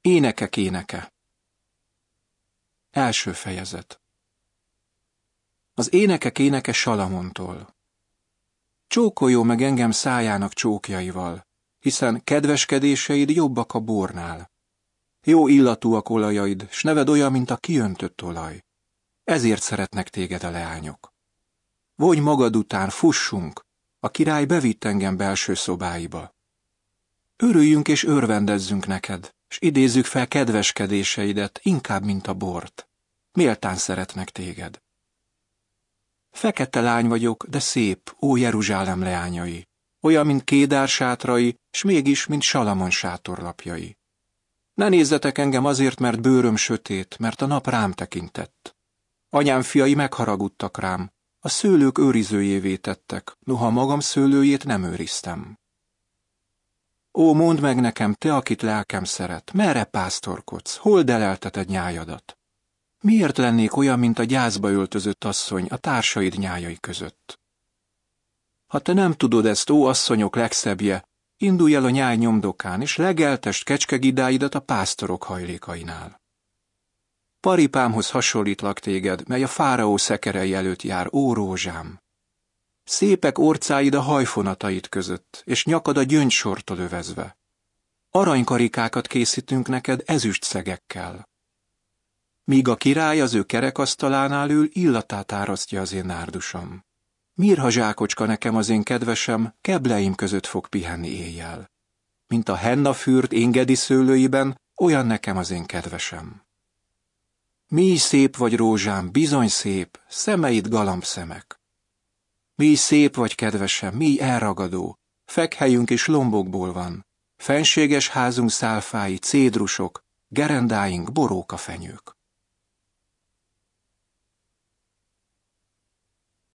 Énekek éneke. Első fejezet. Az énekek éneke Salamontól. Csókoljon meg engem szájának csókjaival, hiszen kedveskedéseid jobbak a bornál. Jó illatúak olajaid, s neved olyan, mint a kiöntött olaj. Ezért szeretnek téged a leányok. Vonj magad után, fussunk, a király bevitt engem belső szobáiba. Örüljünk és örvendezzünk neked, s idézzük fel kedveskedéseidet, inkább, mint a bort. Méltán szeretnek téged. Fekete lány vagyok, de szép, ó Jeruzsálem leányai, olyan, mint Kédár sátrai, s mégis, mint Salamon sátorlapjai. Ne nézzetek engem azért, mert bőröm sötét, mert a nap rám tekintett. Anyám fiai megharagudtak rám, a szőlők őrizőjévé tettek, noha magam szőlőjét nem őriztem. Ó, mondd meg nekem, te, akit lelkem szeret, merre pásztorkodsz, hol delelteted nyájadat? Miért lennék olyan, mint a gyászba öltözött asszony a társaid nyájai között? Ha te nem tudod ezt, ó asszonyok legszebbje, indulj el a nyáj nyomdokán, és legeltest kecskegidáidat a pásztorok hajlékainál. Paripámhoz hasonlítlak téged, mely a fáraó szekerei előtt jár, ó rózsám. Szépek orcáid a hajfonataid között, és nyakad a gyöngysortól övezve. Aranykarikákat készítünk neked ezüst szegekkel. Míg a király az ő kerekasztalánál ül, illatát árasztja az én nárdusom. Mirha zsákocska nekem az én kedvesem, kebleim között fog pihenni éjjel. Mint a hennafürt Engedi szőlőiben, olyan nekem az én kedvesem. Mély szép vagy rózsám, bizony szép, szemeid galambszemek. Mély szép vagy kedvesem, mély elragadó, fekhelyünk és lombokból van, fenséges házunk szálfái, cédrusok, gerendáink, borókafenyők.